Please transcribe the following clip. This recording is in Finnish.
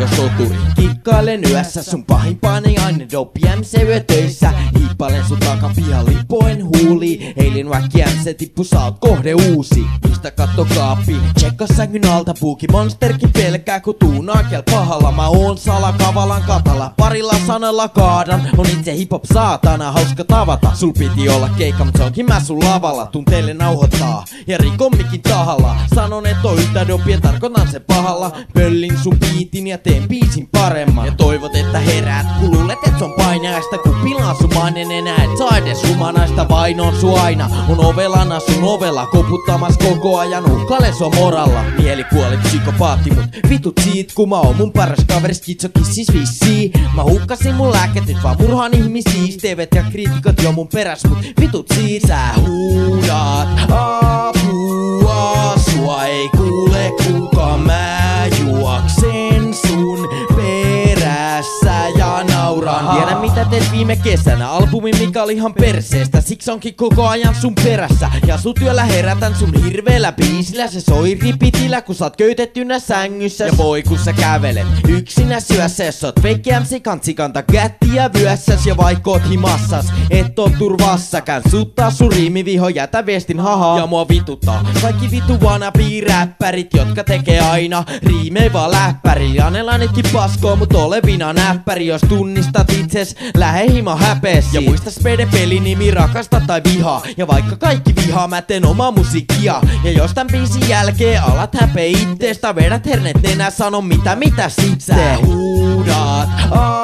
soturi. Kikkailen yössä sun pahimpani aine dope MC töissä. Hiippailen sun takapihan lipoen huuli. Eilin väkki MC tippu, sä oot kohde uusi. Mistä katto kaappi, tsekka sängyn alta puuki. Monsterkin pelkää ku tuunaa kel pahalla. Mä oon salakavalan katala, parilla sanalla kaadan. On itse hip-hop saatana, hauska tavata. Sul piti olla keikka, mut se onkin mä sun lavalla. Tuun teille nauhoittaa ja rikon mikin tahalla. Sanon et oo yhtä dopia, tarkoitan se pahalla. Pöllin sun biitin ja teen biisin paremman. Ja toivot että heräät, ku luulet et se on painaista. Ku pilaan sun mainen enää et saa edes humanaista. Vainon su aina, on ovelana sun ovella. Koputtamas koko ajan, uhkaile sua moralla. Mielipuoli psykopaatti, mut vitut siit. Ku mä oon mun paras kaveri, skitsokissis vissii. Mä hukkasin mun lääket, nyt vaan murhaan ihmisiis. TVt ja kriitikot jo mun peräs, mut vitut siit. Sä huudat apua, sua ei kuule kukaan. Mä juoksen sun perässä ja nauran. Tiedän mitä teet viime kesänä, albumi mikä oli ihan perseestä. Siksi onkin koko ajan sun perässä. Ja sun työllä herätän sun hirveellä biisillä. Se soi ripitillä kun sä oot köytettynä sängyssä. Ja voi kun sä kävelet yksinä syössä. Jos sä oot fake MC, kantsi kanta kättiä vyössäs. Ja vaikka oot himassas, et oo turvassa. Kään suttaa sun riimiviho, jätä viestin haha. Ja mua vituttaa kaikki vitu wannabe-räppärit, jotka tekee aina riimei vaan läppäri. Janelainitkin paskoo, mut olevina näppäri. Jos tunnistat itses, lähe hima häpeesi. Ja muista spede pelinimi, rakasta tai vihaa. Ja vaikka kaikki vihaa, mä teen omaa musiikkia. Ja jos tän biisin jälkeen alat häpeä itteestä, vedät hernet nenä, sano mitä sitten. Sä huudat